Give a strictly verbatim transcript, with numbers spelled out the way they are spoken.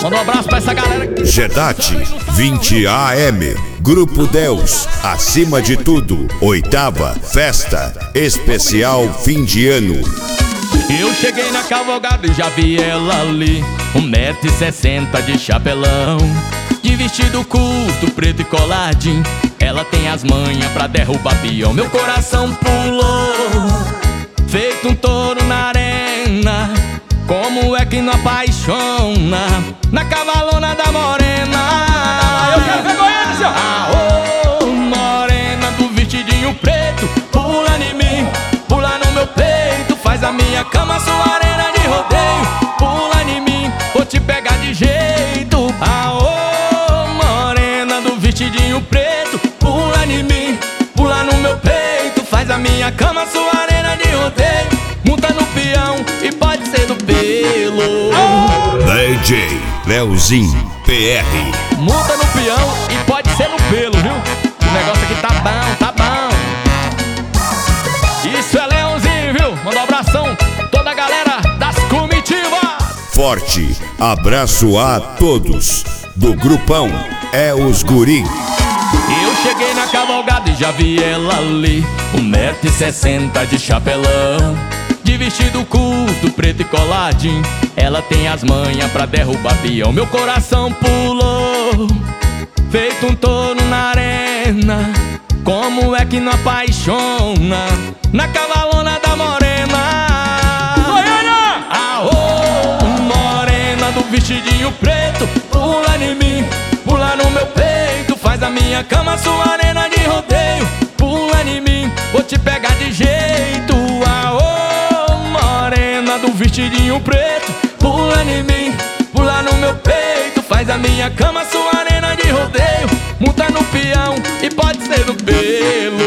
Manda um abraço pra essa galera. Gedate vinte A M, Grupo Deus, acima de tudo, oitava festa especial fim de ano. Eu cheguei na cavalgada e já vi ela ali, um metro e sessenta de chapelão, de vestido curto, preto e coladinho. Ela tem as manhas pra derrubar peão. Meu coração pulou, feito um touro na arena. Como é que não apaixona na cavalona da morena? Eu quero ver Goiânia, senhor. Aô, morena do vestidinho preto, pula em mim, pula no meu peito, faz a minha cama sua arena de rodeio. Pula em mim, vou te pegar de jeito. Aô, morena do vestidinho preto, pula em mim, pula no meu peito, faz a minha cama sua arena de rodeio. Monta no peão e pode ser do pelo. D J Leozinho P R. Monta no peão e pode ser no pelo, viu? O negócio aqui tá bom, tá bom. Isso é Leãozinho, viu? Manda um abração toda a galera das comitivas. Forte abraço a todos do grupão É os Guri. Eu cheguei na cavalgada e já vi ela ali, um metro e sessenta de chapelão, de vestido curto, preto e coladinho. Ela tem as manhas pra derrubar peão. Meu coração pulou, feito um touro na arena. Como é que não apaixona na cavalona da morena? Goiânia! Aô, morena do vestidinho preto, pula em mim, pula no meu peito, faz a minha cama sua arena de rodeio. Pula em mim, vou te pegar de jeito. Aô, morena do vestidinho preto, pula em mim, pula no meu peito, faz a minha cama sua arena de rodeio. Monta no peão e pode ser no pelo.